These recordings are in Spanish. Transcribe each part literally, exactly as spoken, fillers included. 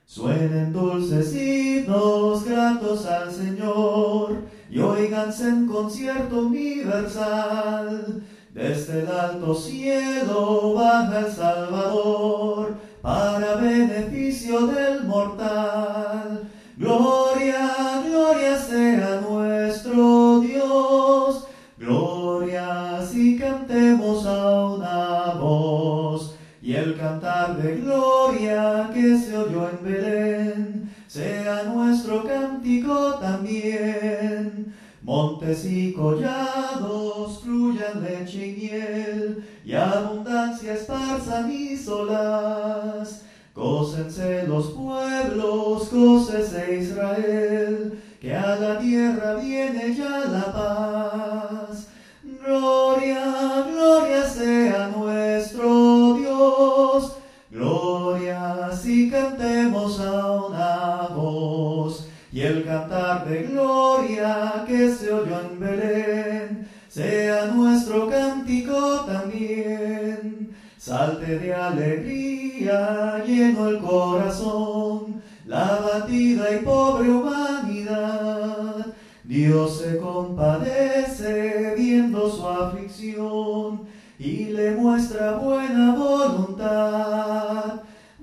Suenen dulces himnos gratos al Señor, y óiganse en concierto universal. Desde el alto cielo baja el Salvador, para beneficio del mortal. Gloria, gloria sea nuestro Dios, gloria si cantemos a una voz. Y el cantar de gloria que se oyó en Belén, sea nuestro cántico también. Montes y collados fluyan leche y miel, y abundancia esparzan y solaz. Gócense los pueblos, gócese Israel, que a la tierra viene ya la paz. Gloria, gloria sea nuestro Dios, gloria si cantemos a una voz. Y el cantar de gloria que se oyó en Belén, sea nuestro cántico también. Salte de alegría, lleno el corazón, la abatida y pobre humanidad. Dios se compadece viendo su aflicción y le muestra buena voluntad.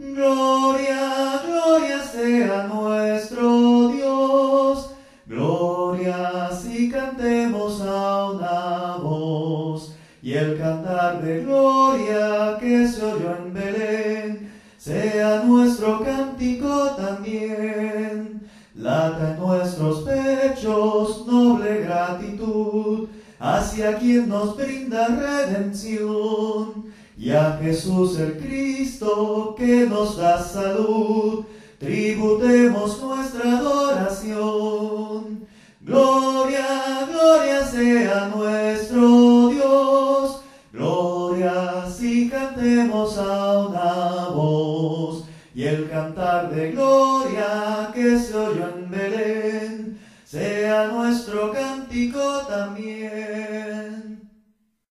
Gloria, gloria sea nuestro Dios, gloria si cantemos a una voz. Y el cantar de gloria que se oyó en Belén, sea nuestro cántico también. Lata en nuestros pechos noble gratitud hacia quien nos brinda redención, y a Jesús el Cristo que nos da salud, tributemos nuestra adoración. Gloria, gloria sea nuestro Dios, gloria si cantemos a una voz. Y el cantar de gloria que se oyó en Belén, sea nuestro cántico también.